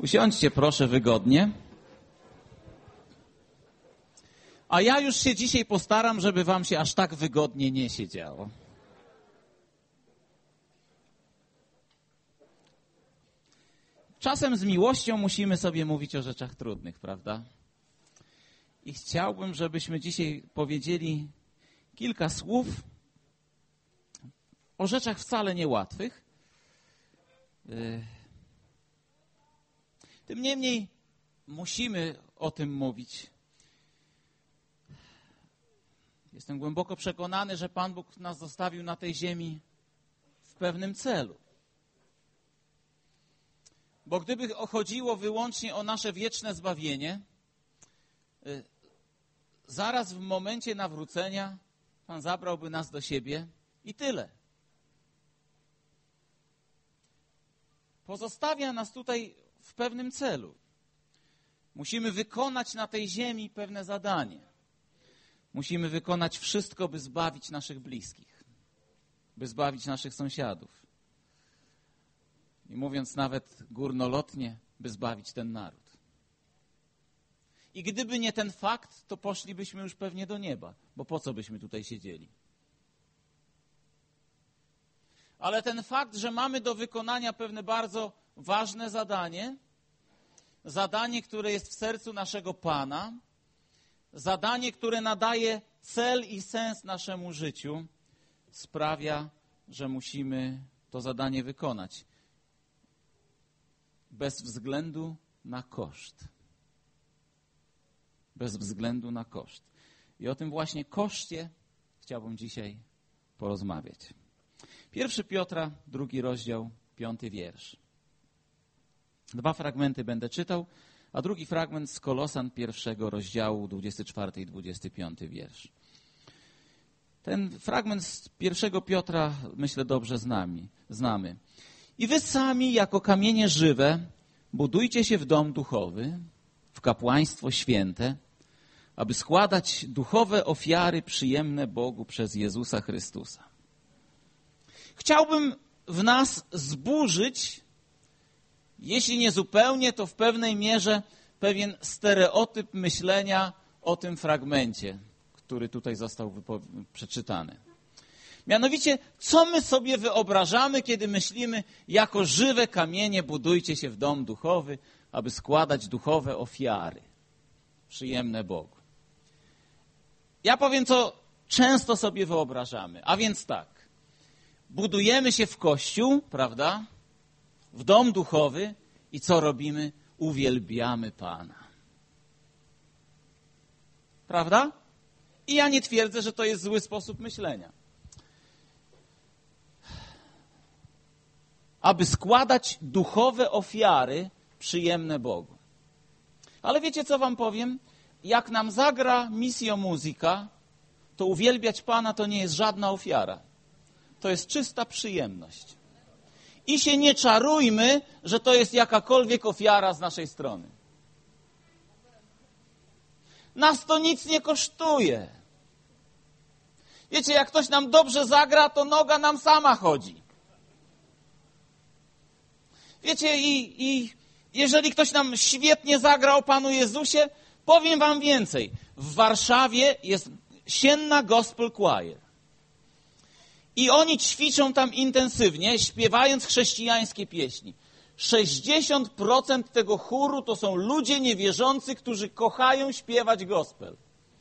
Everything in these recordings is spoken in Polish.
Usiądźcie proszę wygodnie. A ja już się dzisiaj postaram, żeby wam się aż tak wygodnie nie siedziało. Czasem z miłością musimy sobie mówić o rzeczach trudnych, prawda? I chciałbym, żebyśmy dzisiaj powiedzieli kilka słów o rzeczach wcale niełatwych. Tym niemniej musimy o tym mówić. Jestem głęboko przekonany, że Pan Bóg nas zostawił na tej ziemi w pewnym celu. Bo gdyby chodziło wyłącznie o nasze wieczne zbawienie, zaraz w momencie nawrócenia Pan zabrałby nas do siebie i tyle. Pozostawia nas tutaj w pewnym celu. Musimy wykonać na tej ziemi pewne zadanie. Musimy wykonać wszystko, by zbawić naszych bliskich, by zbawić naszych sąsiadów. I mówiąc nawet górnolotnie, by zbawić ten naród. I gdyby nie ten fakt, to poszlibyśmy już pewnie do nieba, bo po co byśmy tutaj siedzieli? Ale ten fakt, że mamy do wykonania pewne bardzo ważne zadanie, które jest w sercu naszego Pana, zadanie, które nadaje cel i sens naszemu życiu, sprawia, że musimy to zadanie wykonać. Bez względu na koszt. Bez względu na koszt. I o tym właśnie koszcie chciałbym dzisiaj porozmawiać. 1 Piotra, 2 rozdział, 5 wiersz. 2 fragmenty będę czytał, a drugi fragment z Kolosan 1 rozdziału, 24 i 25 wiersz. Ten fragment z 1 Piotra, myślę, dobrze znamy. I wy sami, jako kamienie żywe, budujcie się w dom duchowy, w kapłaństwo święte, aby składać duchowe ofiary przyjemne Bogu przez Jezusa Chrystusa. Chciałbym w nas zburzyć, jeśli nie zupełnie, to w pewnej mierze pewien stereotyp myślenia o tym fragmencie, który tutaj został przeczytany. Mianowicie, co my sobie wyobrażamy, kiedy myślimy, jako żywe kamienie budujcie się w dom duchowy, aby składać duchowe ofiary przyjemne Bogu. Ja powiem, co często sobie wyobrażamy. A więc tak, budujemy się w kościół, prawda, w dom duchowy i co robimy? Uwielbiamy Pana. Prawda? I ja nie twierdzę, że to jest zły sposób myślenia. Aby składać duchowe ofiary przyjemne Bogu. Ale wiecie, co wam powiem? Jak nam zagra Missio Musica, to uwielbiać Pana to nie jest żadna ofiara. To jest czysta przyjemność. I się nie czarujmy, że to jest jakakolwiek ofiara z naszej strony. Nas to nic nie kosztuje. Wiecie, jak ktoś nam dobrze zagra, to noga nam sama chodzi. Wiecie, i jeżeli ktoś nam świetnie zagra o Panu Jezusie, powiem wam więcej. W Warszawie jest Sienna Gospel Choir. I oni ćwiczą tam intensywnie, śpiewając chrześcijańskie pieśni. 60% tego chóru to są ludzie niewierzący, którzy kochają śpiewać gospel.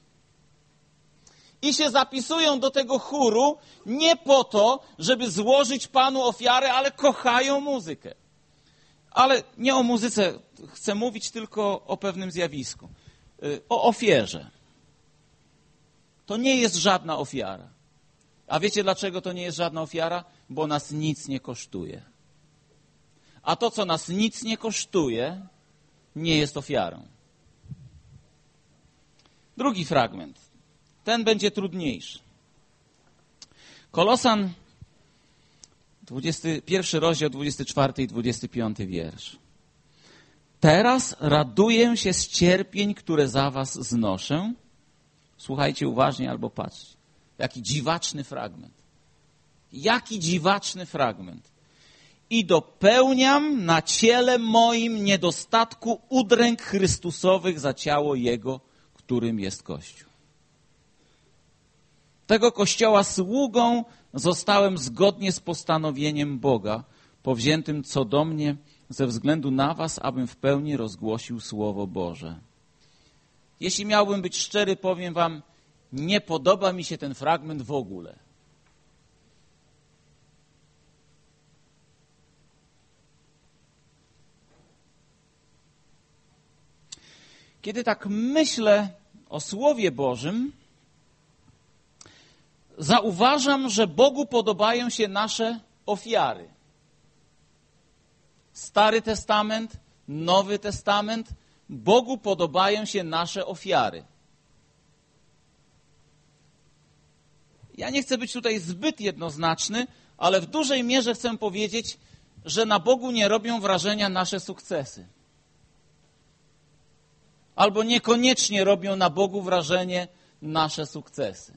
I się zapisują do tego chóru nie po to, żeby złożyć Panu ofiarę, ale kochają muzykę. Ale nie o muzyce chcę mówić, tylko o pewnym zjawisku. O ofierze. To nie jest żadna ofiara. A wiecie, dlaczego to nie jest żadna ofiara? Bo nas nic nie kosztuje. A to, co nas nic nie kosztuje, nie jest ofiarą. Drugi fragment. Ten będzie trudniejszy. Kolosan, 21 rozdział, 24 i 25 wiersz. Teraz raduję się z cierpień, które za was znoszę. Słuchajcie uważnie albo patrzcie. Jaki dziwaczny fragment. Jaki dziwaczny fragment. i dopełniam na ciele moim niedostatku udręk Chrystusowych za ciało Jego, którym jest Kościół. Tego Kościoła sługą zostałem zgodnie z postanowieniem Boga, powziętym co do mnie ze względu na was, abym w pełni rozgłosił Słowo Boże. Jeśli miałbym być szczery, powiem wam, nie podoba mi się ten fragment w ogóle. Kiedy tak myślę o Słowie Bożym, zauważam, że Bogu podobają się nasze ofiary. Stary Testament, Nowy Testament, Bogu podobają się nasze ofiary. Ja nie chcę być tutaj zbyt jednoznaczny, ale w dużej mierze chcę powiedzieć, że na Bogu nie robią wrażenia nasze sukcesy. Albo niekoniecznie robią na Bogu wrażenie nasze sukcesy.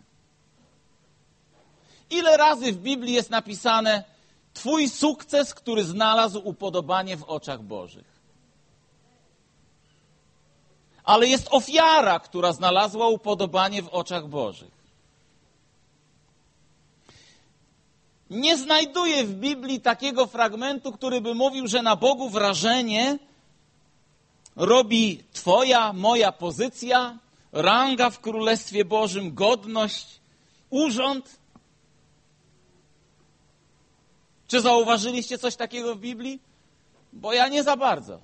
Ile razy w Biblii jest napisane Twój sukces, który znalazł upodobanie w oczach Bożych? Ale jest ofiara, która znalazła upodobanie w oczach Bożych. Nie znajduję w Biblii takiego fragmentu, który by mówił, że na Bogu wrażenie robi Twoja, moja pozycja, ranga w Królestwie Bożym, godność, urząd. Czy zauważyliście coś takiego w Biblii? Bo ja nie za bardzo.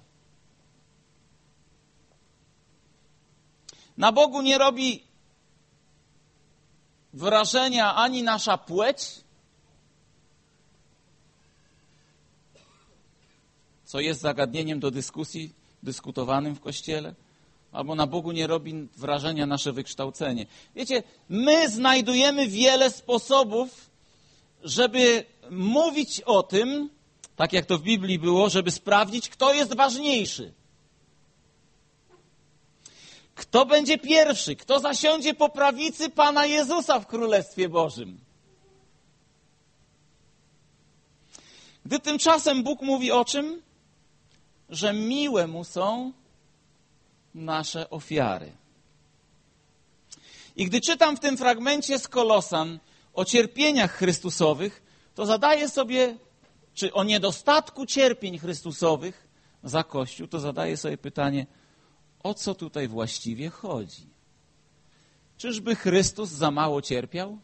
Na Bogu nie robi wrażenia ani nasza płeć, co jest zagadnieniem do dyskusji, dyskutowanym w Kościele, albo na Bogu nie robi wrażenia nasze wykształcenie. Wiecie, my znajdujemy wiele sposobów, żeby mówić o tym, tak jak to w Biblii było, żeby sprawdzić, kto jest ważniejszy. Kto będzie pierwszy? Kto zasiądzie po prawicy Pana Jezusa w Królestwie Bożym? Gdy tymczasem Bóg mówi o czym? Że miłe Mu są nasze ofiary. I gdy czytam w tym fragmencie z Kolosan o cierpieniach Chrystusowych, to zadaję sobie, czy o niedostatku cierpień Chrystusowych za Kościół, to zadaję sobie pytanie, o co tutaj właściwie chodzi? Czyżby Chrystus za mało cierpiał?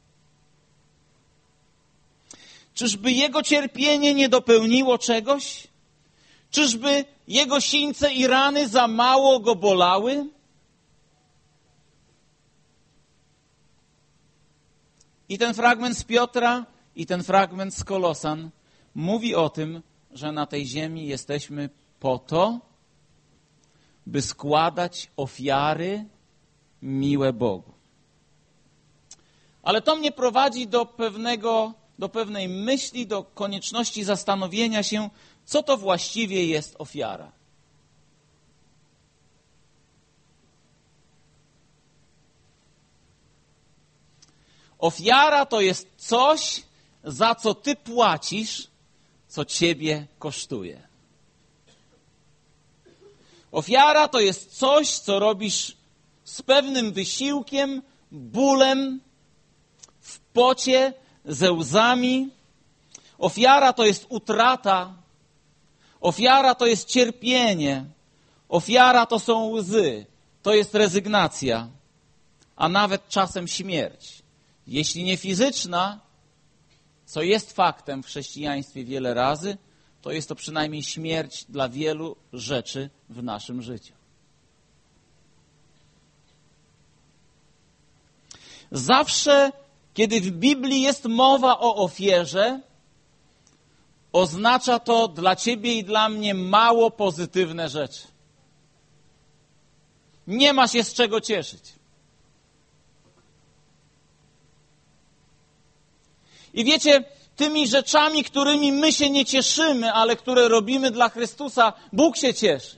Czyżby Jego cierpienie nie dopełniło czegoś? Czyżby Jego sińce i rany za mało Go bolały? I ten fragment z Piotra, i ten fragment z Kolosan mówi o tym, że na tej ziemi jesteśmy po to, by składać ofiary miłe Bogu. Ale to mnie prowadzi do pewnej myśli, do konieczności zastanowienia się, co to właściwie jest ofiara. Ofiara to jest coś, za co ty płacisz, co ciebie kosztuje. Ofiara to jest coś, co robisz z pewnym wysiłkiem, bólem, w pocie, ze łzami. Ofiara to jest utrata. Ofiara to jest cierpienie. Ofiara to są łzy. To jest rezygnacja. A nawet czasem śmierć. Jeśli nie fizyczna, co jest faktem w chrześcijaństwie wiele razy, to jest to przynajmniej śmierć dla wielu rzeczy w naszym życiu. Zawsze, kiedy w Biblii jest mowa o ofierze, oznacza to dla ciebie i dla mnie mało pozytywne rzeczy. Nie ma się z czego cieszyć. I wiecie, tymi rzeczami, którymi my się nie cieszymy, ale które robimy dla Chrystusa, Bóg się cieszy.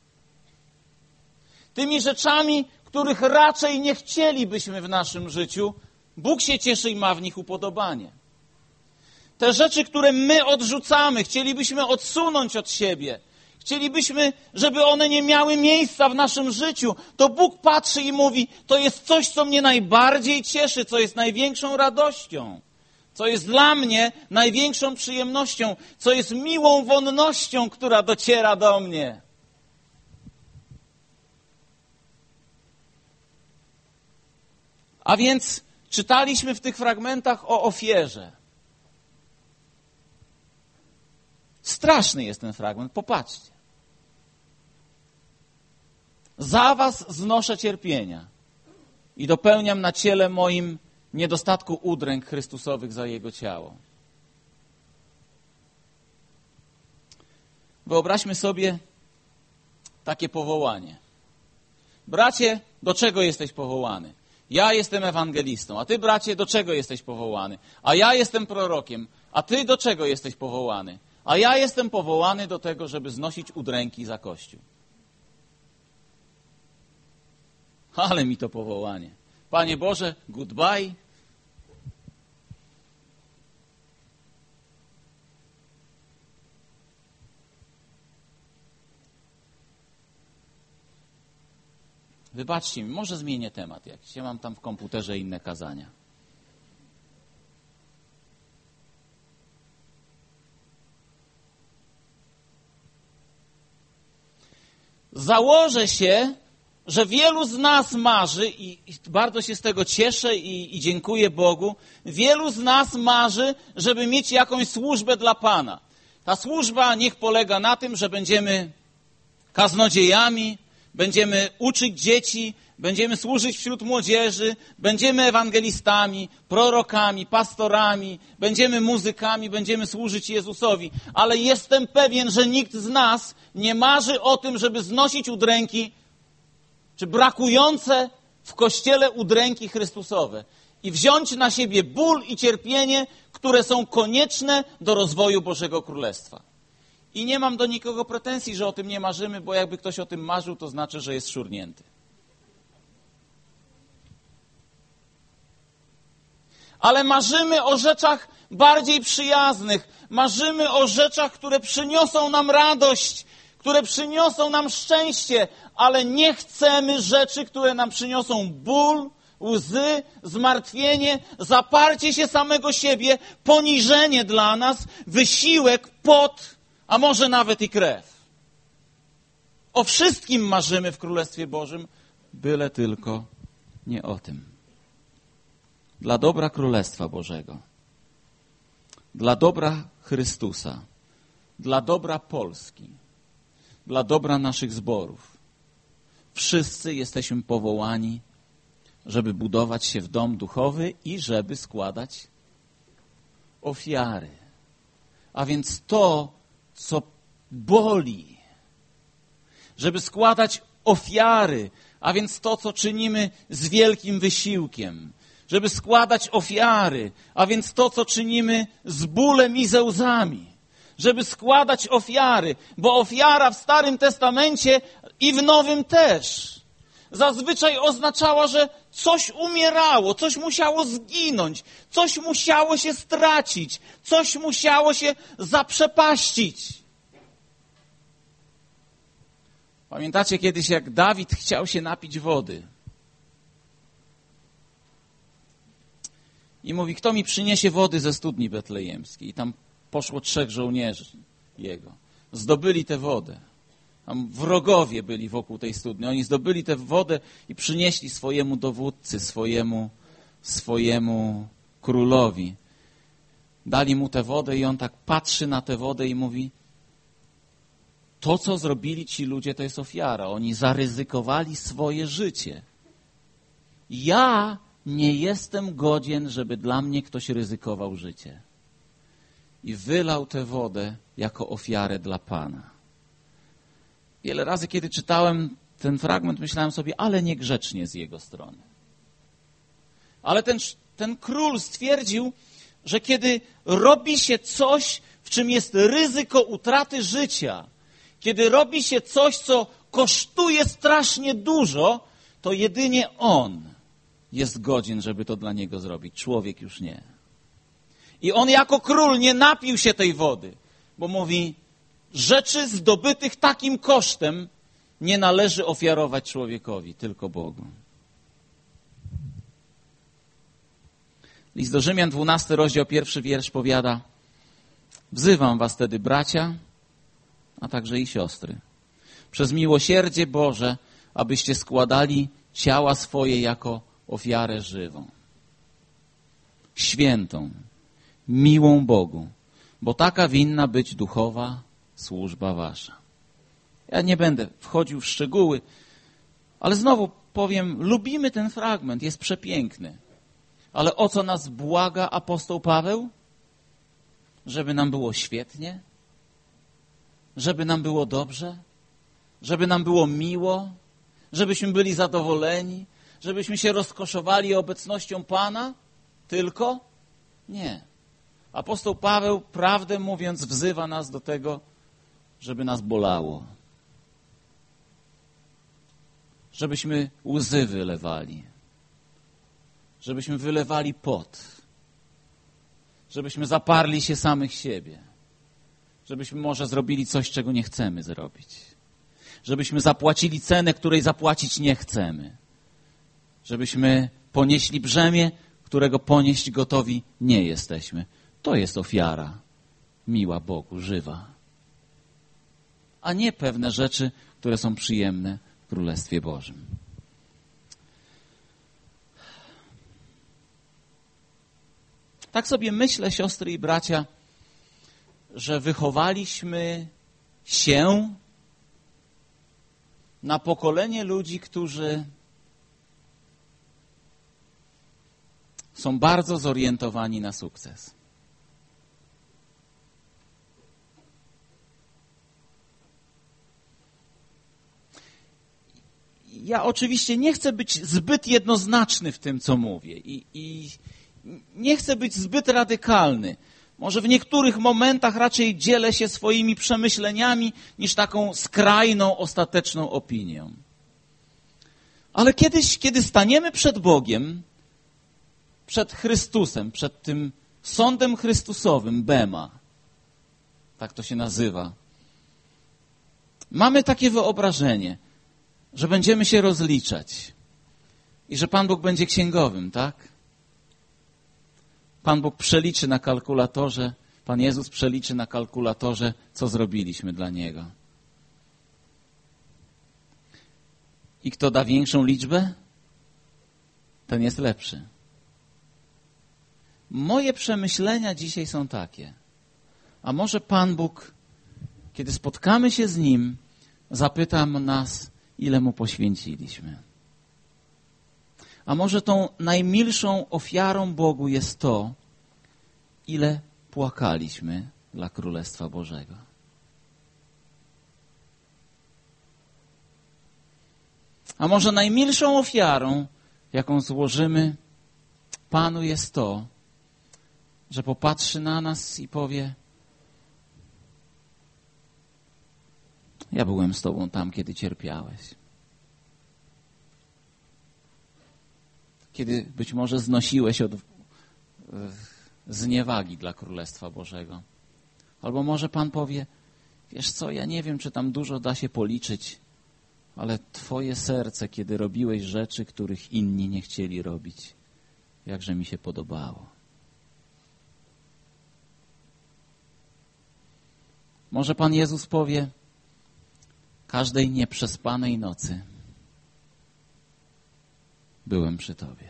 Tymi rzeczami, których raczej nie chcielibyśmy w naszym życiu, Bóg się cieszy i ma w nich upodobanie. te rzeczy, które my odrzucamy, chcielibyśmy odsunąć od siebie, chcielibyśmy, żeby one nie miały miejsca w naszym życiu, to Bóg patrzy i mówi, to jest coś, co mnie najbardziej cieszy, co jest największą radością, co jest dla mnie największą przyjemnością, co jest miłą wonnością, która dociera do mnie. A więc czytaliśmy w tych fragmentach o ofierze. Straszny jest ten fragment, popatrzcie. Za was znoszę cierpienia i dopełniam na ciele moim niedostatku udręk Chrystusowych za Jego ciało. Wyobraźmy sobie takie powołanie. Bracie, do czego jesteś powołany? Ja jestem ewangelistą, a ty, bracie, do czego jesteś powołany? A ja jestem prorokiem, a ty do czego jesteś powołany? A ja jestem powołany do tego, żeby znosić udręki za Kościół. Ale mi to powołanie. Panie Boże, goodbye. Wybaczcie mi, może zmienię temat jakiś. Ja mam tam w komputerze inne kazania. Założę się, że wielu z nas marzy, i bardzo się z tego cieszę i dziękuję Bogu, wielu z nas marzy, żeby mieć jakąś służbę dla Pana. Ta służba niech polega na tym, że będziemy kaznodziejami, będziemy uczyć dzieci, będziemy służyć wśród młodzieży, będziemy ewangelistami, prorokami, pastorami, będziemy muzykami, będziemy służyć Jezusowi. Ale jestem pewien, że nikt z nas nie marzy o tym, żeby znosić udręki, czy brakujące w Kościele udręki Chrystusowe i wziąć na siebie ból i cierpienie, które są konieczne do rozwoju Bożego Królestwa. I nie mam do nikogo pretensji, że o tym nie marzymy, bo jakby ktoś o tym marzył, to znaczy, że jest szurnięty. Ale marzymy o rzeczach bardziej przyjaznych. Marzymy o rzeczach, które przyniosą nam radość, które przyniosą nam szczęście, ale nie chcemy rzeczy, które nam przyniosą ból, łzy, zmartwienie, zaparcie się samego siebie, poniżenie dla nas, wysiłek, pot, a może nawet i krew. O wszystkim marzymy w Królestwie Bożym, byle tylko nie o tym. Dla dobra Królestwa Bożego, dla dobra Chrystusa, dla dobra Polski, dla dobra naszych zborów. Wszyscy jesteśmy powołani, żeby budować się w dom duchowy i żeby składać ofiary. A więc to, co boli, żeby składać ofiary, a więc to, co czynimy z wielkim wysiłkiem, żeby składać ofiary, a więc to, co czynimy z bólem i ze łzami, żeby składać ofiary, bo ofiara w Starym Testamencie i w Nowym też zazwyczaj oznaczała, że coś umierało, coś musiało zginąć, coś musiało się stracić, coś musiało się zaprzepaścić. Pamiętacie kiedyś, jak Dawid chciał się napić wody? I mówi, kto mi przyniesie wody ze studni betlejemskiej? I tam poszło 3 żołnierzy jego. Zdobyli tę wodę. Tam wrogowie byli wokół tej studni. Oni zdobyli tę wodę i przynieśli swojemu dowódcy, swojemu królowi. Dali mu tę wodę i on tak patrzy na tę wodę i mówi, to, co zrobili ci ludzie, to jest ofiara. Oni zaryzykowali swoje życie. Ja nie jestem godzien, żeby dla mnie ktoś ryzykował życie. I wylał tę wodę jako ofiarę dla Pana. Wiele razy, kiedy czytałem ten fragment, myślałem sobie, ale niegrzecznie z jego strony. Ale ten król stwierdził, że kiedy robi się coś, w czym jest ryzyko utraty życia, kiedy robi się coś, co kosztuje strasznie dużo, to jedynie on jest godzien, żeby to dla niego zrobić. Człowiek już nie. I on jako król nie napił się tej wody, bo mówi, rzeczy zdobytych takim kosztem nie należy ofiarować człowiekowi, tylko Bogu. List do Rzymian, 12 rozdział, 1 wiersz powiada: wzywam was tedy, bracia, a także i siostry, przez miłosierdzie Boże, abyście składali ciała swoje jako ofiarę żywą, świętą, miłą Bogu, bo taka winna być duchowa służba wasza. Ja nie będę wchodził w szczegóły, ale znowu powiem, lubimy ten fragment, jest przepiękny. Ale o co nas błaga apostoł Paweł? Żeby nam było świetnie? Żeby nam było dobrze? Żeby nam było miło? Żebyśmy byli zadowoleni? Żebyśmy się rozkoszowali obecnością Pana? Tylko? Nie. Apostoł Paweł, prawdę mówiąc, wzywa nas do tego, żeby nas bolało. Żebyśmy łzy wylewali. Żebyśmy wylewali pot. Żebyśmy zaparli się samych siebie. Żebyśmy może zrobili coś, czego nie chcemy zrobić. Żebyśmy zapłacili cenę, której zapłacić nie chcemy. Żebyśmy ponieśli brzemię, którego ponieść gotowi nie jesteśmy. To jest ofiara miła Bogu, żywa. A nie pewne rzeczy, które są przyjemne w Królestwie Bożym. Tak sobie myślę, siostry i bracia, że wychowaliśmy się na pokolenie ludzi, którzy są bardzo zorientowani na sukces. Ja oczywiście nie chcę być zbyt jednoznaczny w tym, co mówię i nie chcę być zbyt radykalny. Może w niektórych momentach raczej dzielę się swoimi przemyśleniami niż taką skrajną, ostateczną opinią. Ale kiedyś, kiedy staniemy przed Bogiem, przed Chrystusem, przed tym sądem Chrystusowym, Bema, tak to się nazywa, mamy takie wyobrażenie, że będziemy się rozliczać i że Pan Bóg będzie księgowym, tak? Pan Bóg przeliczy na kalkulatorze, Pan Jezus przeliczy na kalkulatorze, co zrobiliśmy dla Niego. I kto da większą liczbę, ten jest lepszy. Moje przemyślenia dzisiaj są takie. A może Pan Bóg, kiedy spotkamy się z Nim, zapyta nas, ile Mu poświęciliśmy. A może tą najmilszą ofiarą Bogu jest to, ile płakaliśmy dla Królestwa Bożego. A może najmilszą ofiarą, jaką złożymy Panu, jest to, że popatrzy na nas i powie: ja byłem z Tobą tam, kiedy cierpiałeś. Kiedy być może znosiłeś od zniewagi dla Królestwa Bożego. Albo może Pan powie: wiesz co, ja nie wiem, czy tam dużo da się policzyć, ale Twoje serce, kiedy robiłeś rzeczy, których inni nie chcieli robić, jakże mi się podobało. Może Pan Jezus powie: każdej nieprzespanej nocy byłem przy Tobie.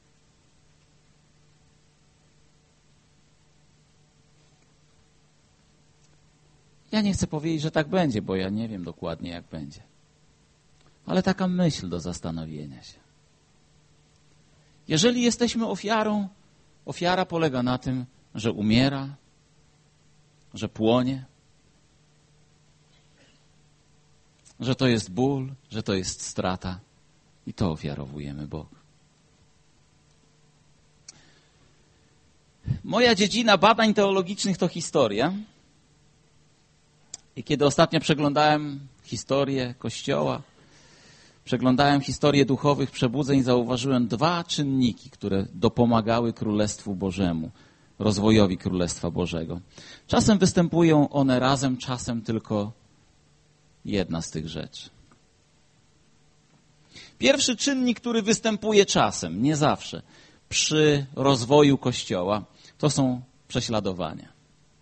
Ja nie chcę powiedzieć, że tak będzie, bo ja nie wiem dokładnie, jak będzie. Ale taka myśl do zastanowienia się. Jeżeli jesteśmy ofiarą, ofiara polega na tym, że umiera, że płonie, że to jest ból, że to jest strata i to ofiarowujemy Bogu. Moja dziedzina badań teologicznych to historia. I kiedy ostatnio przeglądałem historię Kościoła, przeglądałem historię duchowych przebudzeń, zauważyłem 2 czynniki, które dopomagały Królestwu Bożemu rozwojowi Królestwa Bożego. Czasem występują one razem, czasem tylko jedna z tych rzeczy. Pierwszy czynnik, który występuje czasem, nie zawsze, przy rozwoju Kościoła, to są prześladowania.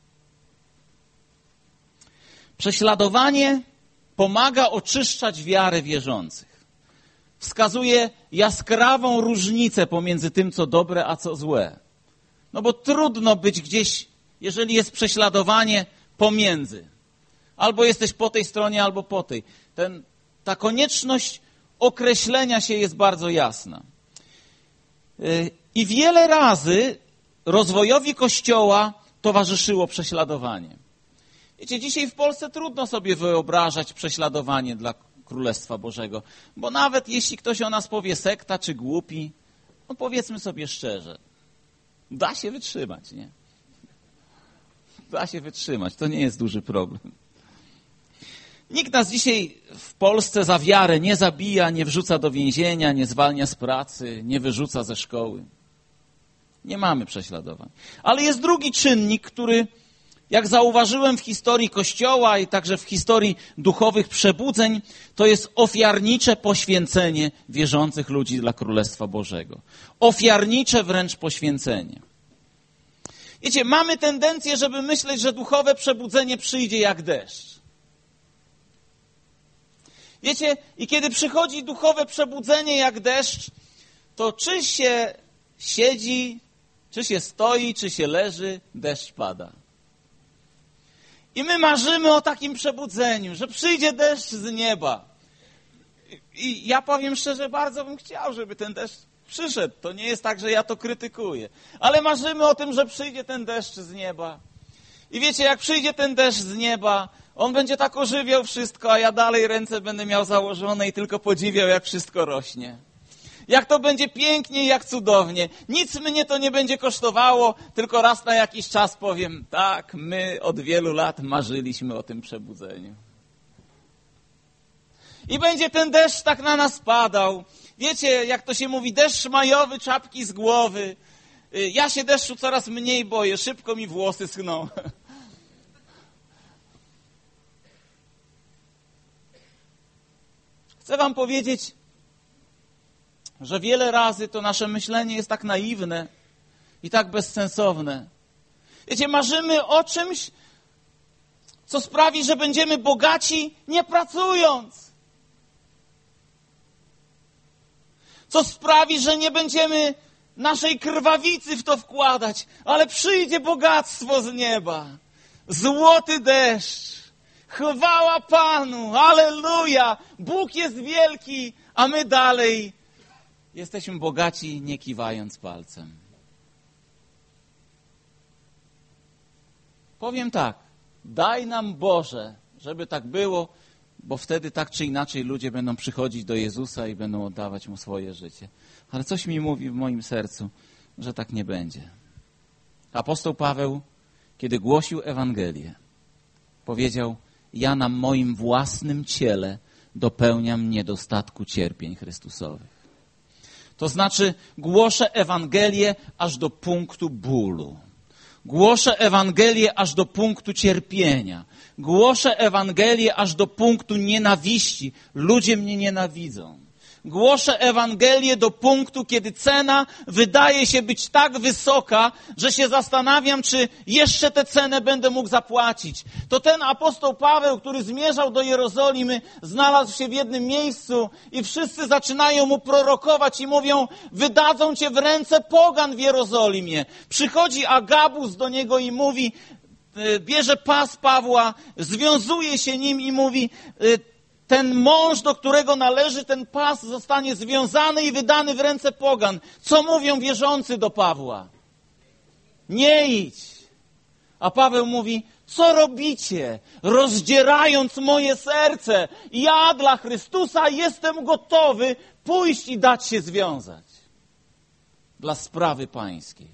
Prześladowanie pomaga oczyszczać wiarę wierzących. Wskazuje jaskrawą różnicę pomiędzy tym, co dobre, a co złe. No bo trudno być gdzieś, jeżeli jest prześladowanie, pomiędzy. Albo jesteś po tej stronie, albo po tej. Ta konieczność określenia się jest bardzo jasna. I wiele razy rozwojowi Kościoła towarzyszyło prześladowanie. Wiecie, dzisiaj w Polsce trudno sobie wyobrażać prześladowanie dla Królestwa Bożego, bo nawet jeśli ktoś o nas powie sekta czy głupi, no powiedzmy sobie szczerze, da się wytrzymać, nie? Da się wytrzymać, to nie jest duży problem. Nikt nas dzisiaj w Polsce za wiarę nie zabija, nie wrzuca do więzienia, nie zwalnia z pracy, nie wyrzuca ze szkoły. Nie mamy prześladowań. Ale jest drugi czynnik, który, jak zauważyłem w historii Kościoła i także w historii duchowych przebudzeń, to jest ofiarnicze poświęcenie wierzących ludzi dla Królestwa Bożego. Ofiarnicze wręcz poświęcenie. Wiecie, mamy tendencję, żeby myśleć, że duchowe przebudzenie przyjdzie jak deszcz. Wiecie, i kiedy przychodzi duchowe przebudzenie jak deszcz, to czy się siedzi, czy się stoi, czy się leży, deszcz pada. I my marzymy o takim przebudzeniu, że przyjdzie deszcz z nieba. I ja powiem szczerze, bardzo bym chciał, żeby ten deszcz przyszedł. To nie jest tak, że ja to krytykuję. Ale marzymy o tym, że przyjdzie ten deszcz z nieba. I wiecie, jak przyjdzie ten deszcz z nieba, on będzie tak ożywiał wszystko, a ja dalej ręce będę miał założone i tylko podziwiał, jak wszystko rośnie. Jak to będzie pięknie, jak cudownie. Nic mnie to nie będzie kosztowało, tylko raz na jakiś czas powiem, tak, my od wielu lat marzyliśmy o tym przebudzeniu. I będzie ten deszcz tak na nas padał. Wiecie, jak to się mówi, deszcz majowy, czapki z głowy. Ja się deszczu coraz mniej boję, szybko mi włosy schną. Chcę wam powiedzieć, że wiele razy to nasze myślenie jest tak naiwne i tak bezsensowne. Wiecie, marzymy o czymś, co sprawi, że będziemy bogaci nie pracując. Co sprawi, że nie będziemy naszej krwawicy w to wkładać, ale przyjdzie bogactwo z nieba. Złoty deszcz. Chwała Panu, alleluja, Bóg jest wielki, a my dalej jesteśmy bogaci, nie kiwając palcem. Powiem tak, daj nam Boże, żeby tak było, bo wtedy tak czy inaczej ludzie będą przychodzić do Jezusa i będą oddawać Mu swoje życie. Ale coś mi mówi w moim sercu, że tak nie będzie. Apostoł Paweł, kiedy głosił Ewangelię, powiedział, ja na moim własnym ciele dopełniam niedostatku cierpień Chrystusowych. To znaczy głoszę Ewangelię aż do punktu bólu. Głoszę Ewangelię aż do punktu cierpienia. Głoszę Ewangelię aż do punktu nienawiści. Ludzie mnie nienawidzą. Głoszę Ewangelię do punktu, kiedy cena wydaje się być tak wysoka, że się zastanawiam, czy jeszcze tę cenę będę mógł zapłacić. To ten apostoł Paweł, który zmierzał do Jerozolimy, znalazł się w jednym miejscu i wszyscy zaczynają mu prorokować i mówią, wydadzą cię w ręce pogan w Jerozolimie. Przychodzi Agabus do niego i mówi, bierze pas Pawła, związuje się nim i mówi, ten mąż, do którego należy ten pas, zostanie związany i wydany w ręce pogan. Co mówią wierzący do Pawła? Nie idź. A Paweł mówi, co robicie, rozdzierając moje serce? Ja dla Chrystusa jestem gotowy pójść i dać się związać. Dla sprawy pańskiej.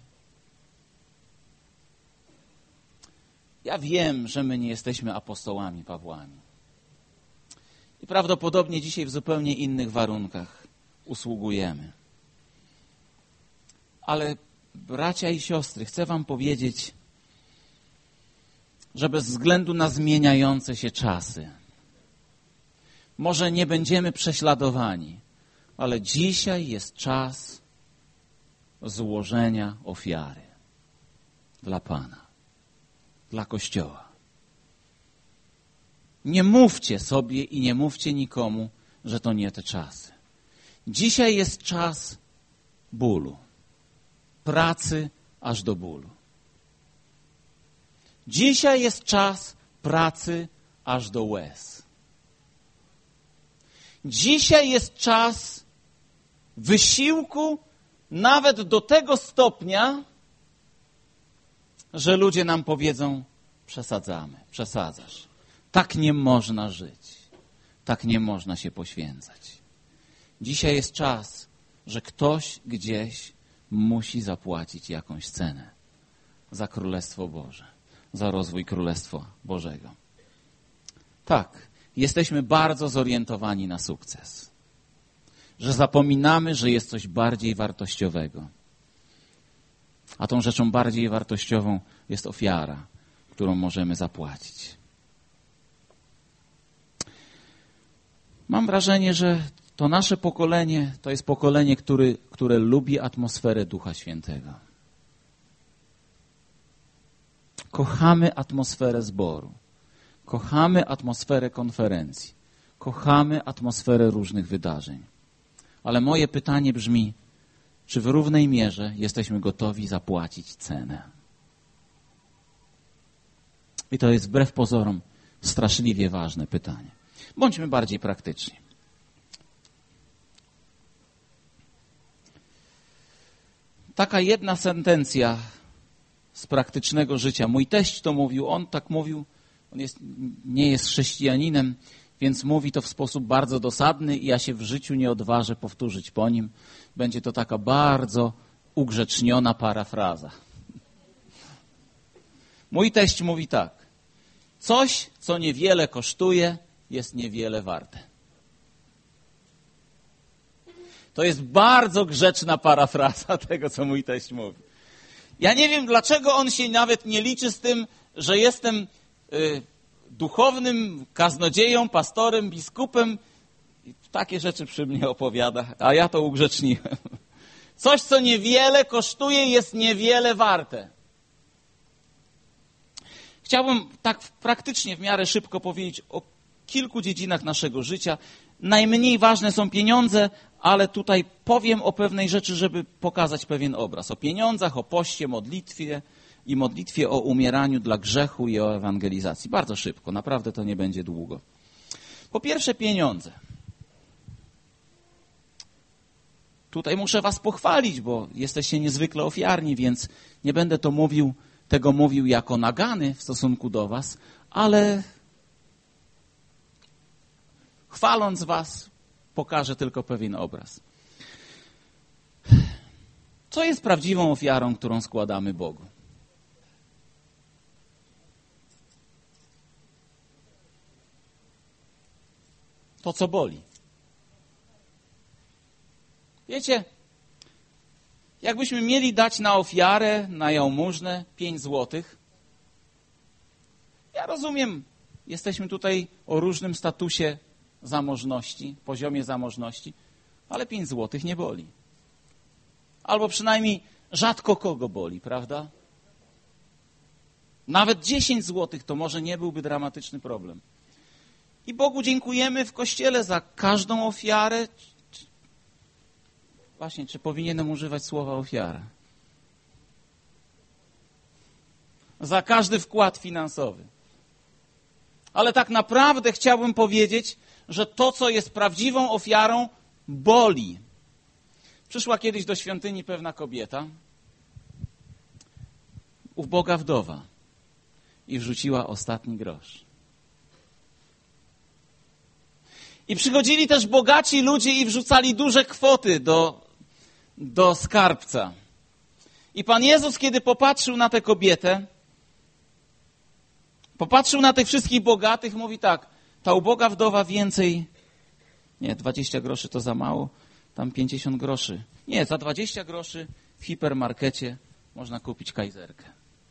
Ja wiem, że my nie jesteśmy apostołami Pawłami. I prawdopodobnie dzisiaj w zupełnie innych warunkach usługujemy. Ale bracia i siostry, chcę wam powiedzieć, że bez względu na zmieniające się czasy, może nie będziemy prześladowani, ale dzisiaj jest czas złożenia ofiary dla Pana, dla Kościoła. Nie mówcie sobie i nie mówcie nikomu, że to nie te czasy. Dzisiaj jest czas bólu, pracy aż do bólu. Dzisiaj jest czas pracy aż do łez. Dzisiaj jest czas wysiłku nawet do tego stopnia, że ludzie nam powiedzą: przesadzasz. Tak nie można żyć. Tak nie można się poświęcać. Dzisiaj jest czas, że ktoś gdzieś musi zapłacić jakąś cenę za Królestwo Boże, za rozwój Królestwa Bożego. Tak, jesteśmy bardzo zorientowani na sukces. Że zapominamy, że jest coś bardziej wartościowego. A tą rzeczą bardziej wartościową jest ofiara, którą możemy zapłacić. Mam wrażenie, że to nasze pokolenie to jest pokolenie, które lubi atmosferę Ducha Świętego. Kochamy atmosferę zboru. Kochamy atmosferę konferencji. Kochamy atmosferę różnych wydarzeń. Ale moje pytanie brzmi, czy w równej mierze jesteśmy gotowi zapłacić cenę? I to jest wbrew pozorom straszliwie ważne pytanie. Bądźmy bardziej praktyczni. Taka jedna sentencja z praktycznego życia. Mój teść to mówił, on tak mówił, on nie jest chrześcijaninem, więc mówi to w sposób bardzo dosadny i ja się w życiu nie odważę powtórzyć po nim. Będzie to taka bardzo ugrzeczniona parafraza. Mój teść mówi tak. Coś, co niewiele kosztuje, jest niewiele warte. To jest bardzo grzeczna parafraza tego, co mój teść mówi. Ja nie wiem, dlaczego on się nawet nie liczy z tym, że jestem duchownym kaznodzieją, pastorem, biskupem. I takie rzeczy przy mnie opowiada, a ja to ugrzeczniłem. Coś, co niewiele kosztuje, jest niewiele warte. Chciałbym tak praktycznie w miarę szybko powiedzieć o kilku dziedzinach naszego życia. Najmniej ważne są pieniądze, ale tutaj powiem o pewnej rzeczy, żeby pokazać pewien obraz. O pieniądzach, o poście, modlitwie o umieraniu dla grzechu i o ewangelizacji. Bardzo szybko, naprawdę to nie będzie długo. Po pierwsze pieniądze. Tutaj muszę was pochwalić, bo jesteście niezwykle ofiarni, więc nie będę tego mówił jako nagany w stosunku do was, ale chwaląc was, pokażę tylko pewien obraz. Co jest prawdziwą ofiarą, którą składamy Bogu? To, co boli. Wiecie, jakbyśmy mieli dać na ofiarę, na jałmużnę 5 złotych, ja rozumiem, jesteśmy tutaj o różnym statusie zamożności, poziomie zamożności, ale 5 złotych nie boli. Albo przynajmniej rzadko kogo boli, prawda? Nawet 10 złotych to może nie byłby dramatyczny problem. I Bogu dziękujemy w Kościele za każdą ofiarę. Właśnie, czy powinienem używać słowa ofiara? Za każdy wkład finansowy. Ale tak naprawdę chciałbym powiedzieć, że to, co jest prawdziwą ofiarą, boli. Przyszła kiedyś do świątyni pewna kobieta, uboga wdowa, i wrzuciła ostatni grosz. I przychodzili też bogaci ludzie i wrzucali duże kwoty do skarbca. I Pan Jezus, kiedy popatrzył na tę kobietę, popatrzył na tych wszystkich bogatych, mówi tak, ta uboga wdowa więcej, nie, 20 groszy to za mało, tam 50 groszy. Nie, za 20 groszy w hipermarkecie można kupić kajzerkę.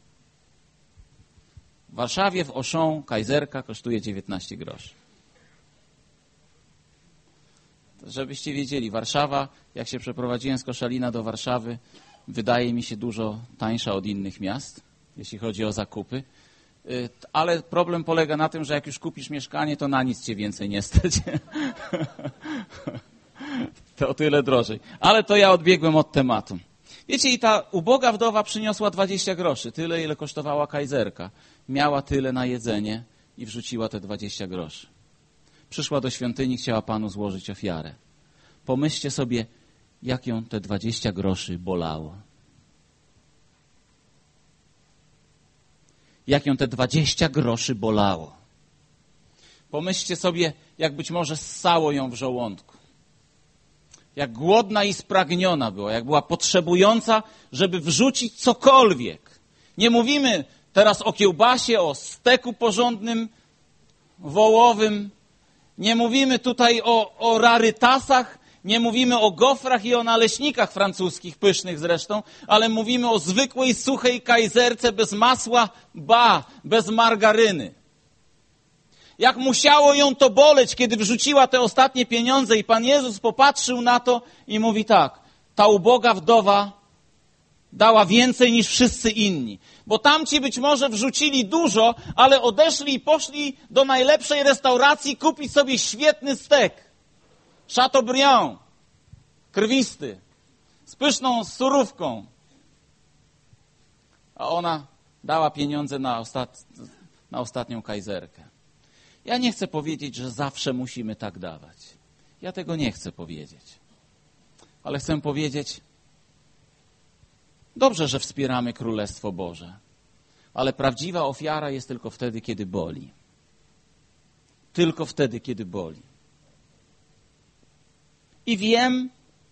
W Warszawie w Auchan kajzerka kosztuje 19 groszy. Żebyście wiedzieli, Warszawa, jak się przeprowadziłem z Koszalina do Warszawy, wydaje mi się dużo tańsza od innych miast, jeśli chodzi o zakupy. Ale problem polega na tym, że jak już kupisz mieszkanie, to na nic cię więcej nie stać. To o tyle drożej. Ale to ja odbiegłem od tematu. Wiecie, i ta uboga wdowa przyniosła 20 groszy, tyle ile kosztowała kajzerka. Miała tyle na jedzenie i wrzuciła te 20 groszy. Przyszła do świątyni, chciała Panu złożyć ofiarę. Pomyślcie sobie, jak ją te 20 groszy bolało. Jak ją te 20 groszy bolało. Pomyślcie sobie, jak być może ssało ją w żołądku. Jak głodna i spragniona była, jak była potrzebująca, żeby wrzucić cokolwiek. Nie mówimy teraz o kiełbasie, o steku porządnym, wołowym. Nie mówimy tutaj o rarytasach, nie mówimy o gofrach i o naleśnikach francuskich, pysznych zresztą, ale mówimy o zwykłej, suchej kajzerce bez masła, bez margaryny. Jak musiało ją to boleć, kiedy wrzuciła te ostatnie pieniądze i Pan Jezus popatrzył na to i mówi tak, ta uboga wdowa dała więcej niż wszyscy inni. Bo tamci być może wrzucili dużo, ale odeszli i poszli do najlepszej restauracji kupić sobie świetny stek. Chateaubriand, krwisty, z pyszną surówką. A ona dała pieniądze na ostatnią kajzerkę. Ja nie chcę powiedzieć, że zawsze musimy tak dawać. Ja tego nie chcę powiedzieć. Ale chcę powiedzieć, dobrze, że wspieramy Królestwo Boże, ale prawdziwa ofiara jest tylko wtedy, kiedy boli. Tylko wtedy, kiedy boli. I wiem,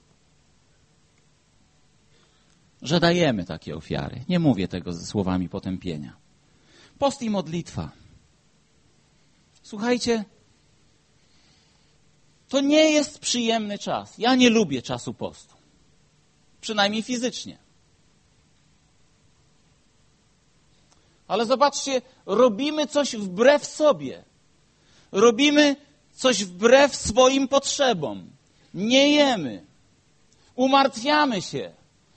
że dajemy takie ofiary. Nie mówię tego ze słowami potępienia. Post i modlitwa. Słuchajcie, to nie jest przyjemny czas. Ja nie lubię czasu postu. Przynajmniej fizycznie. Ale zobaczcie, robimy coś wbrew sobie. Robimy coś wbrew swoim potrzebom. Nie jemy. Umartwiamy się,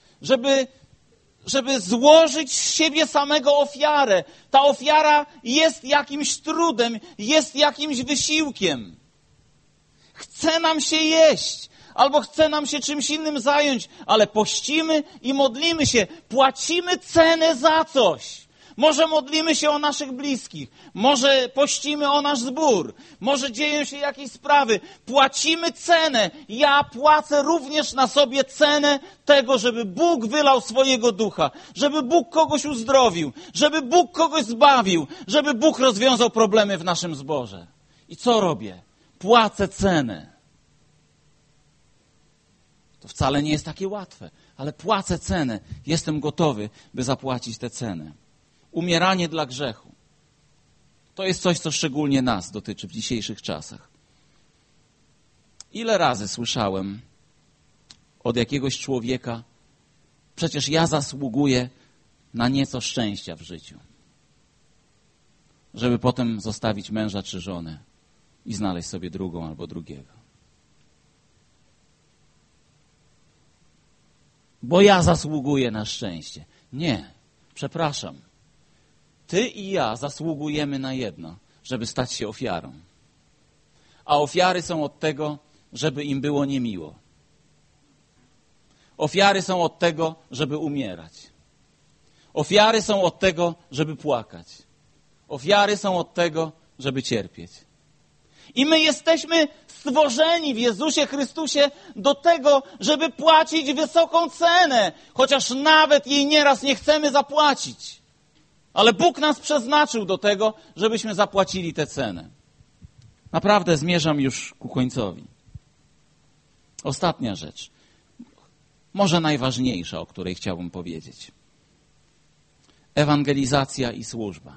żeby złożyć z siebie samego ofiarę. Ta ofiara jest jakimś trudem, jest jakimś wysiłkiem. Chce nam się jeść, albo chce nam się czymś innym zająć, ale pościmy i modlimy się, płacimy cenę za coś. Może modlimy się o naszych bliskich, może pościmy o nasz zbór, może dzieją się jakieś sprawy. Płacimy cenę. Ja płacę również na sobie cenę tego, żeby Bóg wylał swojego ducha, żeby Bóg kogoś uzdrowił, żeby Bóg kogoś zbawił, żeby Bóg rozwiązał problemy w naszym zborze. I co robię? Płacę cenę. To wcale nie jest takie łatwe, ale płacę cenę. Jestem gotowy, by zapłacić tę cenę. Umieranie dla grzechu. To jest coś, co szczególnie nas dotyczy w dzisiejszych czasach. Ile razy słyszałem od jakiegoś człowieka, przecież ja zasługuję na nieco szczęścia w życiu, żeby potem zostawić męża czy żonę i znaleźć sobie drugą albo drugiego. Bo ja zasługuję na szczęście. Nie, przepraszam. Ty i ja zasługujemy na jedno, żeby stać się ofiarą. A ofiary są od tego, żeby im było niemiło. Ofiary są od tego, żeby umierać. Ofiary są od tego, żeby płakać. Ofiary są od tego, żeby cierpieć. I my jesteśmy stworzeni w Jezusie Chrystusie do tego, żeby płacić wysoką cenę, chociaż nawet jej nieraz nie chcemy zapłacić. Ale Bóg nas przeznaczył do tego, żebyśmy zapłacili tę cenę. Naprawdę zmierzam już ku końcowi. Ostatnia rzecz, może najważniejsza, o której chciałbym powiedzieć. Ewangelizacja i służba.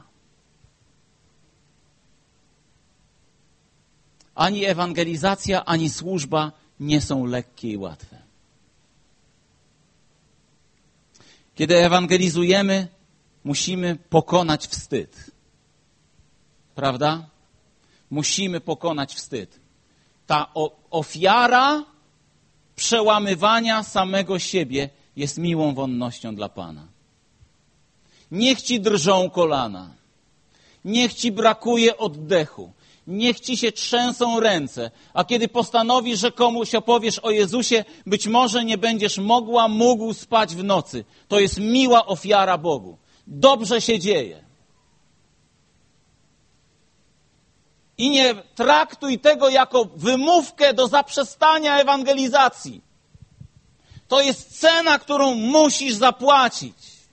Ani ewangelizacja, ani służba nie są lekkie i łatwe. Kiedy ewangelizujemy, musimy pokonać wstyd. Prawda? Musimy pokonać wstyd. Ta ofiara przełamywania samego siebie jest miłą wonnością dla Pana. Niech ci drżą kolana. Niech ci brakuje oddechu. Niech ci się trzęsą ręce. A kiedy postanowisz, że komuś opowiesz o Jezusie, być może nie będziesz mógł spać w nocy. To jest miła ofiara Bogu. Dobrze się dzieje. I nie traktuj tego jako wymówkę do zaprzestania ewangelizacji. To jest cena, którą musisz zapłacić.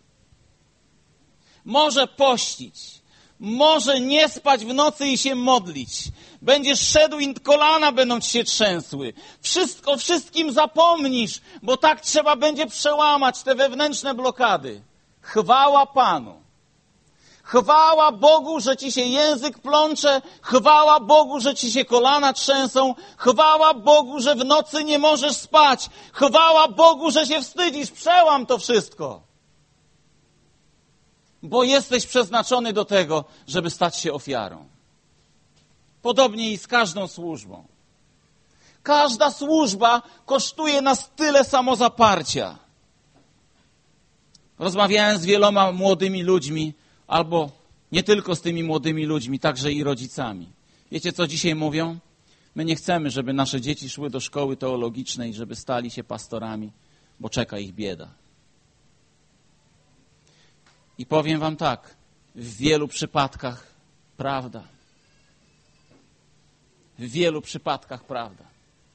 Może pościć, może nie spać w nocy i się modlić. Będziesz szedł i kolana będą ci się trzęsły. O wszystkim zapomnisz, bo tak trzeba będzie przełamać te wewnętrzne blokady. Chwała Panu. Chwała Bogu, że ci się język plącze. Chwała Bogu, że ci się kolana trzęsą. Chwała Bogu, że w nocy nie możesz spać. Chwała Bogu, że się wstydzisz. Przełam to wszystko. Bo jesteś przeznaczony do tego, żeby stać się ofiarą. Podobnie i z każdą służbą. Każda służba kosztuje nas tyle samozaparcia. Rozmawiałem z wieloma młodymi ludźmi, albo nie tylko z tymi młodymi ludźmi, także i rodzicami. Wiecie, co dzisiaj mówią? My nie chcemy, żeby nasze dzieci szły do szkoły teologicznej, żeby stali się pastorami, bo czeka ich bieda. I powiem wam tak, w wielu przypadkach prawda. W wielu przypadkach prawda.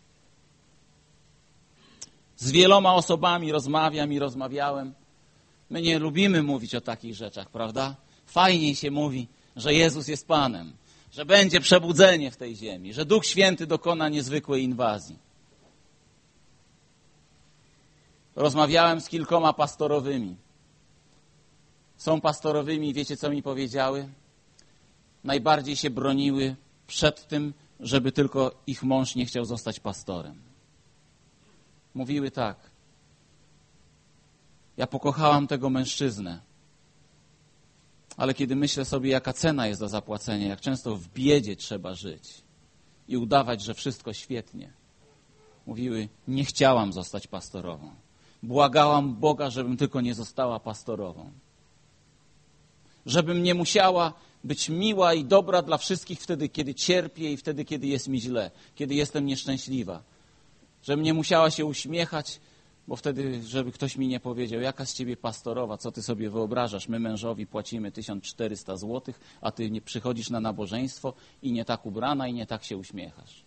Z wieloma osobami rozmawiałem. My nie lubimy mówić o takich rzeczach, prawda? Fajniej się mówi, że Jezus jest Panem, że będzie przebudzenie w tej ziemi, że Duch Święty dokona niezwykłej inwazji. Rozmawiałem z kilkoma pastorowymi. Są pastorowymi, wiecie co mi powiedziały? Najbardziej się broniły przed tym, żeby tylko ich mąż nie chciał zostać pastorem. Mówiły tak. Ja pokochałam tego mężczyznę, ale kiedy myślę sobie, jaka cena jest do zapłacenia, jak często w biedzie trzeba żyć i udawać, że wszystko świetnie. Mówiły, nie chciałam zostać pastorową. Błagałam Boga, żebym tylko nie została pastorową. Żebym nie musiała być miła i dobra dla wszystkich wtedy, kiedy cierpię i wtedy, kiedy jest mi źle, kiedy jestem nieszczęśliwa. Żebym nie musiała się uśmiechać, bo wtedy, żeby ktoś mi nie powiedział, jaka z ciebie pastorowa, co ty sobie wyobrażasz, my mężowi płacimy 1400 zł, a ty nie przychodzisz na nabożeństwo i nie tak ubrana i nie tak się uśmiechasz.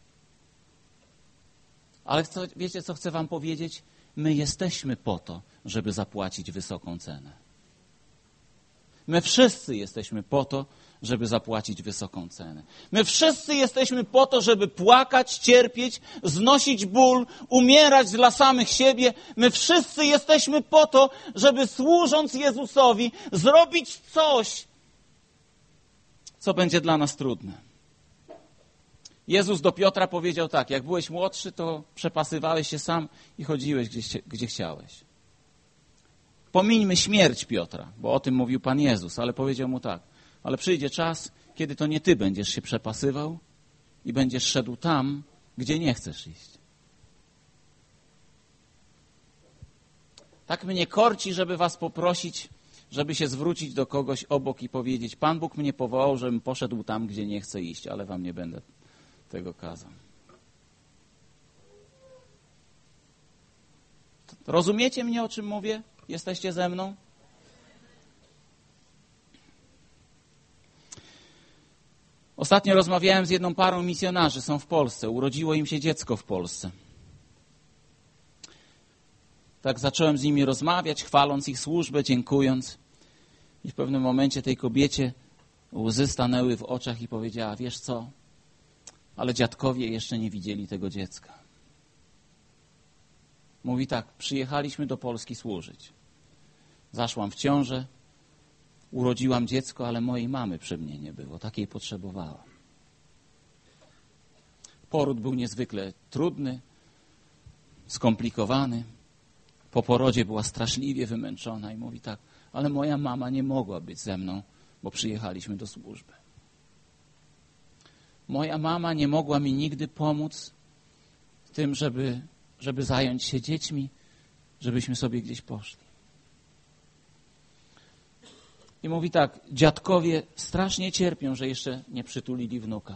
Ale wiecie, co chcę wam powiedzieć? My jesteśmy po to, żeby zapłacić wysoką cenę. My wszyscy jesteśmy po to, żeby zapłacić wysoką cenę. My wszyscy jesteśmy po to, żeby płakać, cierpieć, znosić ból, umierać dla samych siebie. My wszyscy jesteśmy po to, żeby służąc Jezusowi zrobić coś, co będzie dla nas trudne. Jezus do Piotra powiedział tak, jak byłeś młodszy, to przepasywałeś się sam i chodziłeś gdzie chciałeś. Pomińmy śmierć Piotra, bo o tym mówił Pan Jezus, ale powiedział mu tak, ale przyjdzie czas, kiedy to nie ty będziesz się przepasywał i będziesz szedł tam, gdzie nie chcesz iść. Tak mnie korci, żeby was poprosić, żeby się zwrócić do kogoś obok i powiedzieć, Pan Bóg mnie powołał, żebym poszedł tam, gdzie nie chcę iść, ale wam nie będę tego kazał. Rozumiecie mnie, o czym mówię? Jesteście ze mną? Ostatnio rozmawiałem z jedną parą misjonarzy, są w Polsce. Urodziło im się dziecko w Polsce. Tak zacząłem z nimi rozmawiać, chwaląc ich służbę, dziękując. I w pewnym momencie tej kobiecie łzy stanęły w oczach i powiedziała, wiesz co, ale dziadkowie jeszcze nie widzieli tego dziecka. Mówi tak, przyjechaliśmy do Polski służyć. Zaszłam w ciążę, urodziłam dziecko, ale mojej mamy przy mnie nie było. Takiej potrzebowałam. Poród był niezwykle trudny, skomplikowany. Po porodzie była straszliwie wymęczona i mówi tak, ale moja mama nie mogła być ze mną, bo przyjechaliśmy do służby. Moja mama nie mogła mi nigdy pomóc w tym, żeby zająć się dziećmi, żebyśmy sobie gdzieś poszli. I mówi tak, dziadkowie strasznie cierpią, że jeszcze nie przytulili wnuka.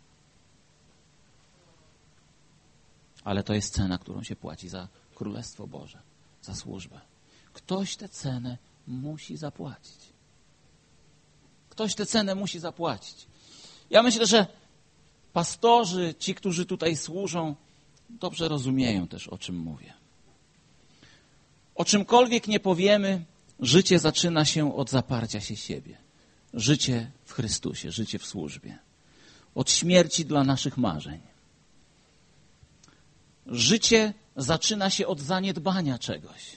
Ale to jest cena, którą się płaci za Królestwo Boże, za służbę. Ktoś tę cenę musi zapłacić. Ktoś tę cenę musi zapłacić. Ja myślę, że pastorzy, ci, którzy tutaj służą, dobrze rozumieją też, o czym mówię. O czymkolwiek nie powiemy, życie zaczyna się od zaparcia się siebie. Życie w Chrystusie, życie w służbie. Od śmierci dla naszych marzeń. Życie zaczyna się od zaniedbania czegoś.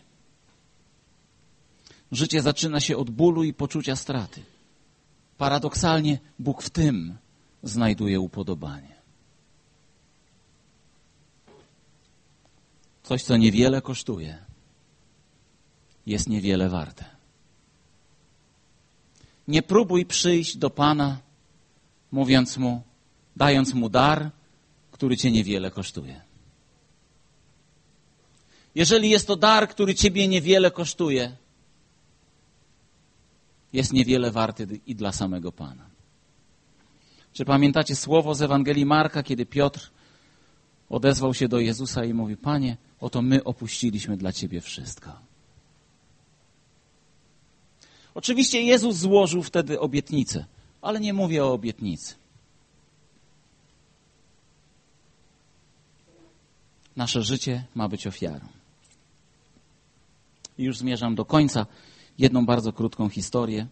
Życie zaczyna się od bólu i poczucia straty. Paradoksalnie Bóg w tym znajduje upodobanie. Coś, co niewiele kosztuje, jest niewiele warte. Nie próbuj przyjść do Pana, mówiąc Mu, dając Mu dar, który Cię niewiele kosztuje. Jeżeli jest to dar, który Ciebie niewiele kosztuje, jest niewiele warty i dla samego Pana. Czy pamiętacie słowo z Ewangelii Marka, kiedy Piotr odezwał się do Jezusa i mówi, Panie, oto my opuściliśmy dla Ciebie wszystko. Oczywiście Jezus złożył wtedy obietnicę, ale nie mówię o obietnicy. Nasze życie ma być ofiarą. I już zmierzam do końca. Jedną bardzo krótką historię.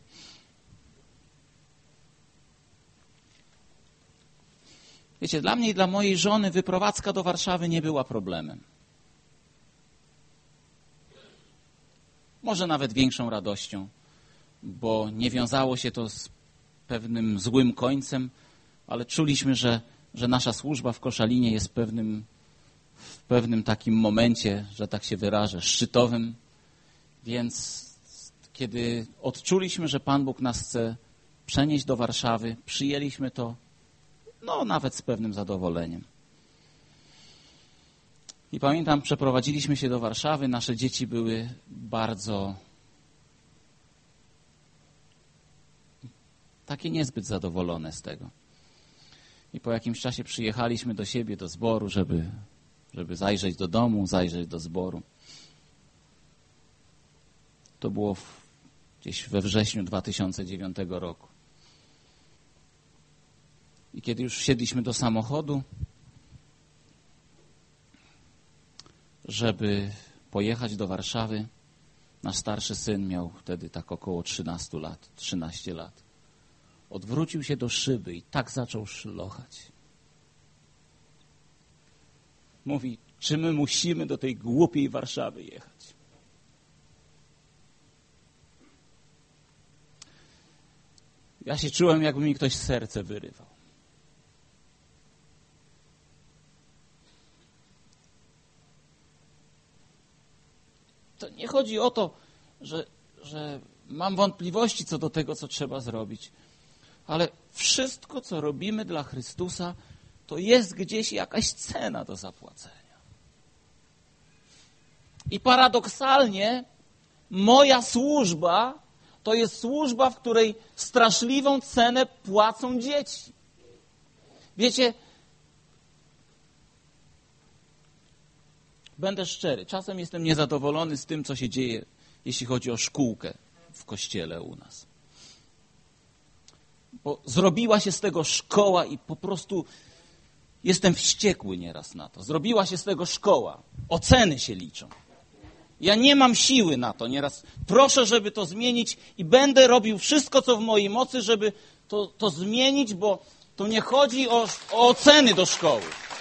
Wiecie, dla mnie i dla mojej żony wyprowadzka do Warszawy nie była problemem. Może nawet większą radością, bo nie wiązało się to z pewnym złym końcem, ale czuliśmy, że nasza służba w Koszalinie jest w pewnym takim momencie, że tak się wyrażę, szczytowym. Więc kiedy odczuliśmy, że Pan Bóg nas chce przenieść do Warszawy, przyjęliśmy to, nawet z pewnym zadowoleniem. I pamiętam, przeprowadziliśmy się do Warszawy, nasze dzieci były bardzo takie niezbyt zadowolone z tego. I po jakimś czasie przyjechaliśmy do siebie, do zboru, żeby zajrzeć do domu, zajrzeć do zboru. To było gdzieś we wrześniu 2009 roku. I kiedy już wsiedliśmy do samochodu, żeby pojechać do Warszawy, nasz starszy syn miał wtedy tak około 13 lat. Odwrócił się do szyby i tak zaczął szlochać. Mówi, czy my musimy do tej głupiej Warszawy jechać? Ja się czułem, jakby mi ktoś serce wyrywał. To nie chodzi o to, że mam wątpliwości co do tego, co trzeba zrobić. Ale wszystko, co robimy dla Chrystusa, to jest gdzieś jakaś cena do zapłacenia. I paradoksalnie moja służba to jest służba, w której straszliwą cenę płacą dzieci. Wiecie, będę szczery, czasem jestem niezadowolony z tym, co się dzieje, jeśli chodzi o szkółkę w kościele u nas. Bo zrobiła się z tego szkoła i po prostu jestem wściekły nieraz na to. Zrobiła się z tego szkoła. Oceny się liczą. Ja nie mam siły na to. Nieraz proszę, żeby to zmienić i będę robił wszystko, co w mojej mocy, żeby to zmienić, bo to nie chodzi o oceny do szkoły.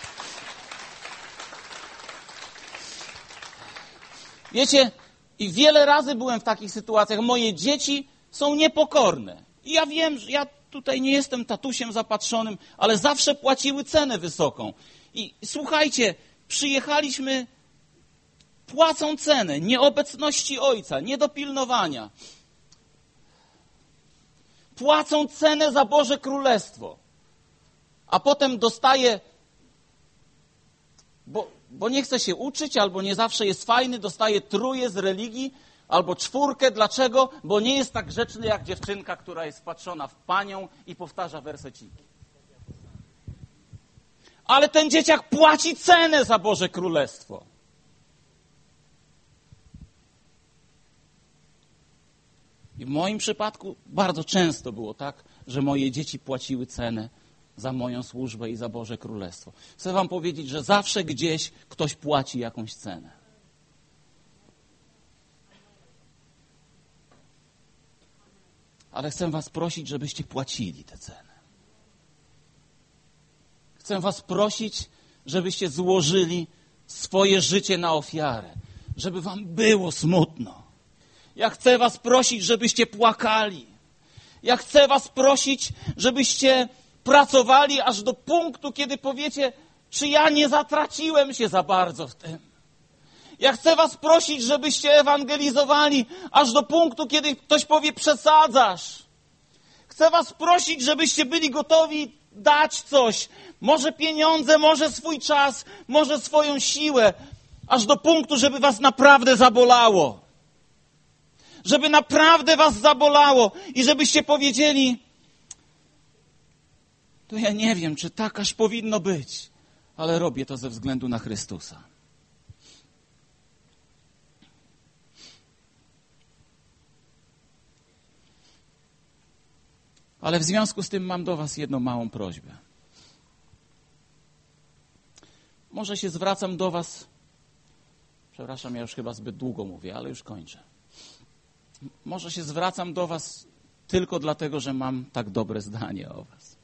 Wiecie, i wiele razy byłem w takich sytuacjach. Moje dzieci są niepokorne. I ja wiem, że ja tutaj nie jestem tatusiem zapatrzonym, ale zawsze płaciły cenę wysoką. I słuchajcie, przyjechaliśmy płacą cenę nieobecności Ojca, niedopilnowania. Płacą cenę za Boże Królestwo. A potem dostaje, bo nie chce się uczyć, albo nie zawsze jest fajny, dostaje trójkę z religii, albo 4. Dlaczego? Bo nie jest tak grzeczny jak dziewczynka, która jest wpatrzona w panią i powtarza werseciki. Ale ten dzieciak płaci cenę za Boże Królestwo. I w moim przypadku bardzo często było tak, że moje dzieci płaciły cenę za moją służbę i za Boże Królestwo. Chcę wam powiedzieć, że zawsze gdzieś ktoś płaci jakąś cenę. Ale chcę was prosić, żebyście płacili tę cenę. Chcę was prosić, żebyście złożyli swoje życie na ofiarę, żeby wam było smutno. Ja chcę was prosić, żebyście płakali. Ja chcę was prosić, żebyście pracowali aż do punktu, kiedy powiecie, czy ja nie zatraciłem się za bardzo w tym. Ja chcę was prosić, żebyście ewangelizowali aż do punktu, kiedy ktoś powie, przesadzasz. Chcę was prosić, żebyście byli gotowi dać coś. Może pieniądze, może swój czas, może swoją siłę. Aż do punktu, żeby was naprawdę zabolało. Żeby naprawdę was zabolało i żebyście powiedzieli, to ja nie wiem, czy tak aż powinno być, ale robię to ze względu na Chrystusa. Ale w związku z tym mam do was jedną małą prośbę. Może się zwracam do was, przepraszam, ja już chyba zbyt długo mówię, ale już kończę. Może się zwracam do was tylko dlatego, że mam tak dobre zdanie o was.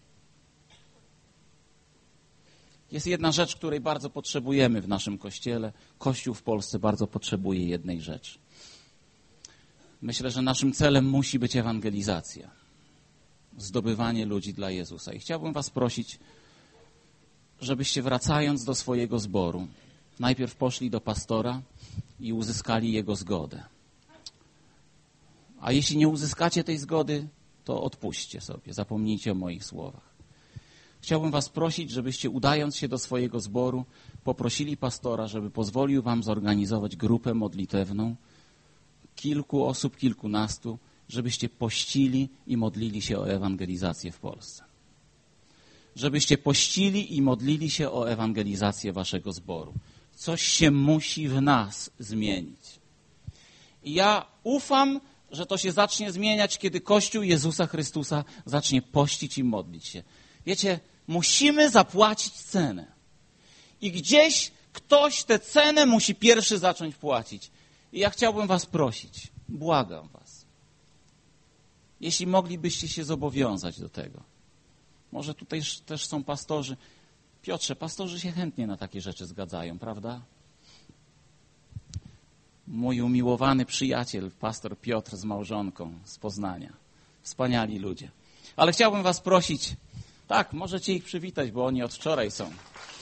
Jest jedna rzecz, której bardzo potrzebujemy w naszym Kościele. Kościół w Polsce bardzo potrzebuje jednej rzeczy. Myślę, że naszym celem musi być ewangelizacja. Zdobywanie ludzi dla Jezusa. I chciałbym was prosić, żebyście wracając do swojego zboru, najpierw poszli do pastora i uzyskali jego zgodę. A jeśli nie uzyskacie tej zgody, to odpuśćcie sobie, zapomnijcie o moich słowach. Chciałbym was prosić, żebyście udając się do swojego zboru, poprosili pastora, żeby pozwolił wam zorganizować grupę modlitewną, kilku osób, kilkunastu, żebyście pościli i modlili się o ewangelizację w Polsce. Żebyście pościli i modlili się o ewangelizację waszego zboru. Coś się musi w nas zmienić. I ja ufam, że to się zacznie zmieniać, kiedy Kościół Jezusa Chrystusa zacznie pościć i modlić się. Wiecie, musimy zapłacić cenę. I gdzieś ktoś tę cenę musi pierwszy zacząć płacić. I ja chciałbym was prosić, błagam was, jeśli moglibyście się zobowiązać do tego. Może tutaj też są pastorzy. Piotrze, pastorzy się chętnie na takie rzeczy zgadzają, prawda? Mój umiłowany przyjaciel, pastor Piotr z małżonką z Poznania. Wspaniali ludzie. Ale chciałbym was prosić, tak, możecie ich przywitać, bo oni od wczoraj są.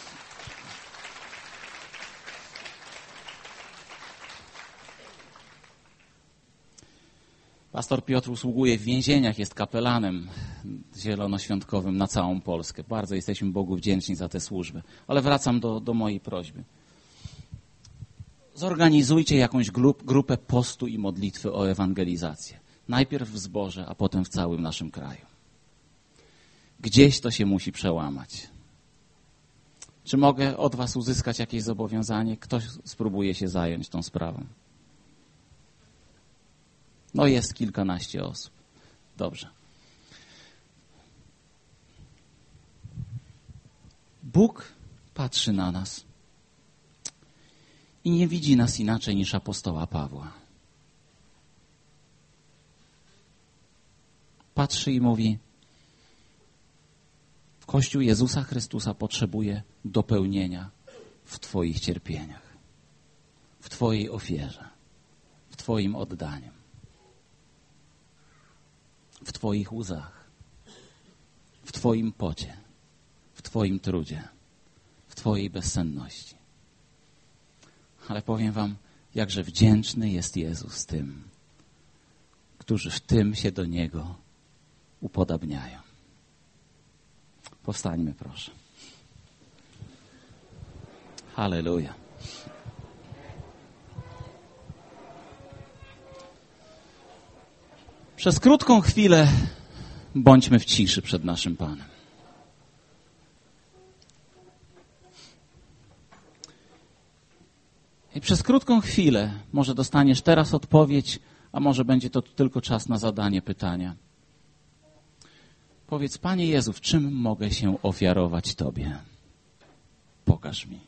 Pastor Piotr usługuje w więzieniach, jest kapelanem zielonoświątkowym na całą Polskę. Bardzo jesteśmy Bogu wdzięczni za tę służbę. Ale wracam do mojej prośby. Zorganizujcie jakąś grupę postu i modlitwy o ewangelizację. Najpierw w zborze, a potem w całym naszym kraju. Gdzieś to się musi przełamać. Czy mogę od was uzyskać jakieś zobowiązanie? Ktoś spróbuje się zająć tą sprawą. No jest kilkanaście osób. Dobrze. Bóg patrzy na nas i nie widzi nas inaczej niż apostoła Pawła. Patrzy i mówi, Kościół Jezusa Chrystusa potrzebuje dopełnienia w Twoich cierpieniach, w Twojej ofierze, w Twoim oddaniu, w Twoich łzach, w Twoim pocie, w Twoim trudzie, w Twojej bezsenności. Ale powiem wam, jakże wdzięczny jest Jezus tym, którzy w tym się do Niego upodabniają. Powstańmy, proszę. Halleluja. Przez krótką chwilę bądźmy w ciszy przed naszym Panem. I przez krótką chwilę może dostaniesz teraz odpowiedź, a może będzie to tylko czas na zadanie pytania. Powiedz: Panie Jezu, w czym mogę się ofiarować Tobie? Pokaż mi.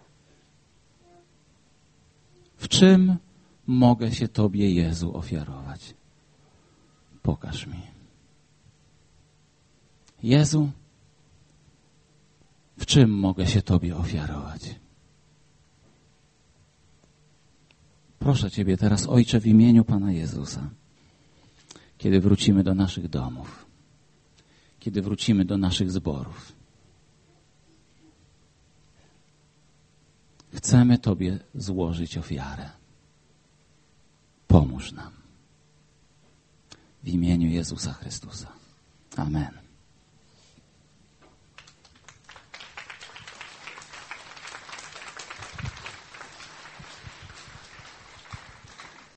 W czym mogę się Tobie, Jezu, ofiarować? Pokaż mi. Jezu, w czym mogę się Tobie ofiarować? Proszę Ciebie teraz, Ojcze, w imieniu Pana Jezusa, kiedy wrócimy do naszych domów, kiedy wrócimy do naszych zborów, chcemy Tobie złożyć ofiarę. Pomóż nam. W imieniu Jezusa Chrystusa. Amen.